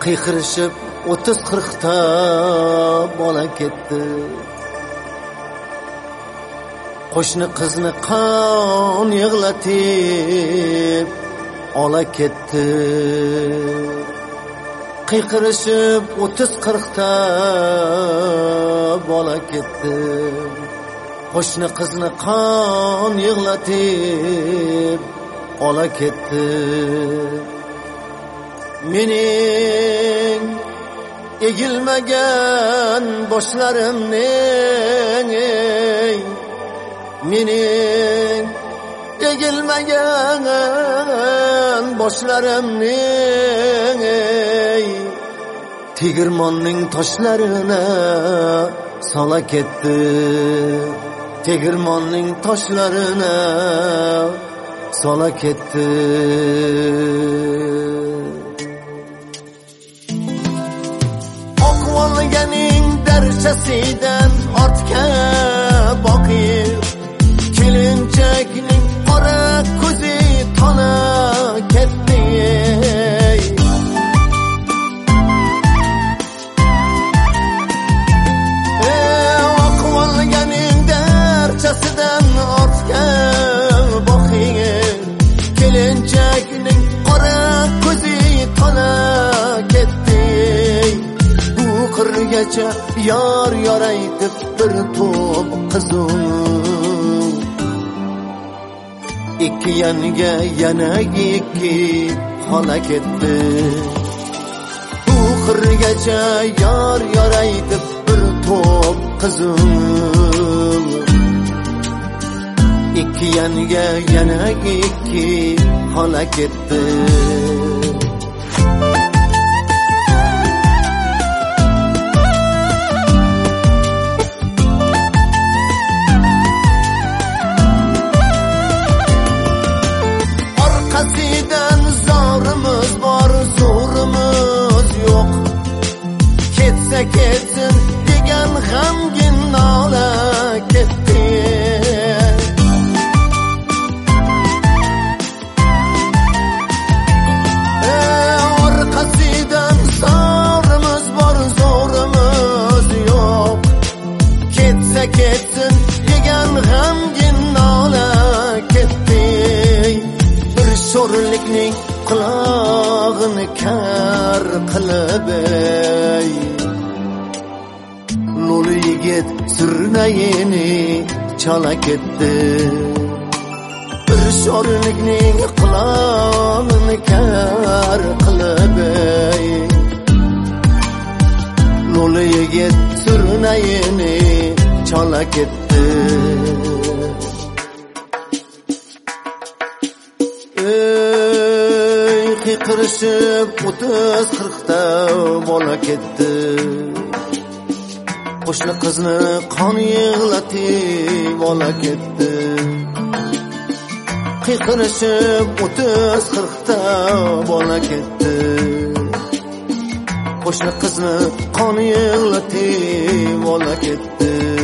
qiyqirishib 30-40 ta bola ketdi. Qo'shni qizni qon yig'latib ola ketdi. Qiyqirishib 30-40 ta bola ketdi. Qo'shni qizni qon yig'latib ola ketdi. Mening egilmagan boshlarimning, mening egilmagan boshlarimning tegirmonning toshlarini sola ketdi. Tegirmonning toshlarini sola ketdi. Oqvolganing darchasidan ortga boqib, kelinchakning qora ko'zi tona ketdi. Oqvolganing darchasidan ortga boqib, kelinchakning qora ko'zi tona ketdi. Qirgacha yor yoraytib bir to'p qizim, ikki yanga yana ikki xola ketdi. Bu qirgacha yor yoraytib bir to'p qizim, ikki yanga yana ikki xola ketdi. Orqasidan zorimiz bor, zo'rimiz yo'q. Ketsa ketsin degan g'amgin nola ketdi. Orqasidan zorimiz bor, zo'rimiz yo'q. Ketsa ketsin degan g'amgin nola ketdi. Sho'rlikning qulog'ini kar qilib, lo'li yigit surnayini chala ketdi. Bir sho'rlikning qulog'ini kar qilib, lo'li yigit surnayini chala ketdi. Qiyqirishib 30-40 ta bola ketdi. Qo'shni qizni qon yig'latib ola ketdi. Qiyqirishib 30-40 ta bola ketdi. Qo'shni qizni qon yig'latib ola ketdi.